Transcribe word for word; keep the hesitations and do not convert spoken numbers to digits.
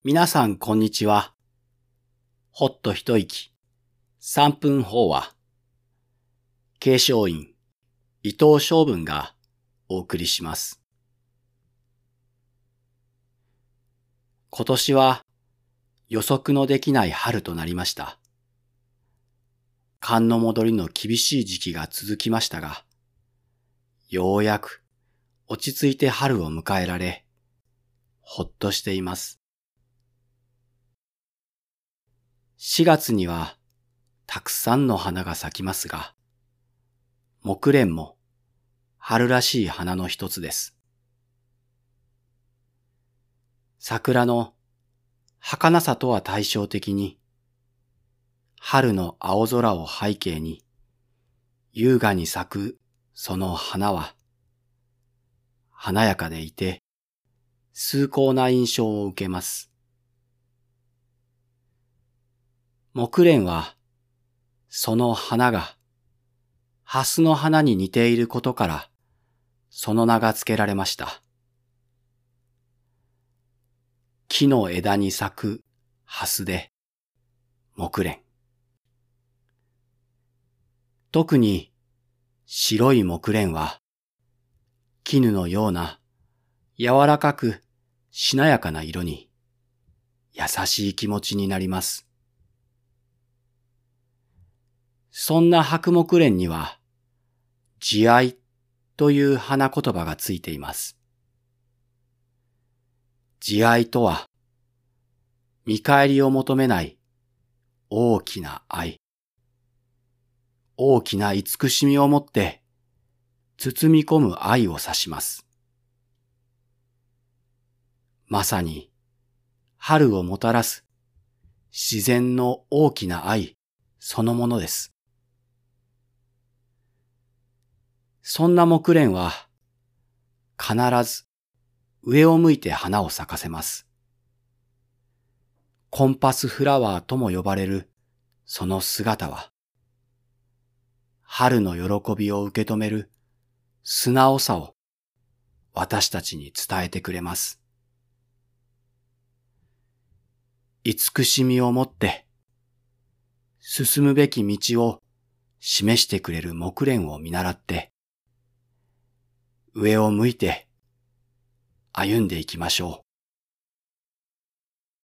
皆さんこんにちは。ほっと一息、三分法話。継承院、伊藤昌文がお送りします。今年は予測のできない春となりました。寒の戻りの厳しい時期が続きましたが、ようやく落ち着いて春を迎えられ、ほっとしています。しがつにはたくさんの花が咲きますが、木蓮も春らしい花の一つです。桜の儚さとは対照的に、春の青空を背景に優雅に咲くその花は、華やかでいて崇高な印象を受けます。木蓮はその花が蓮の花に似ていることからその名が付けられました。木の枝に咲く蓮で木蓮。特に白い木蓮は絹のような柔らかくしなやかな色に優しい気持ちになります。そんな白木蓮には慈愛という花言葉がついています。慈愛とは見返りを求めない大きな愛、大きな慈しみをもって包み込む愛を指します。まさに春をもたらす自然の大きな愛そのものです。そんな木蓮は必ず上を向いて花を咲かせます。コンパスフラワーとも呼ばれるその姿は、春の喜びを受け止める素直さを私たちに伝えてくれます。慈しみをもって進むべき道を示してくれる木蓮を見習って、上を向いて歩んでいきましょう。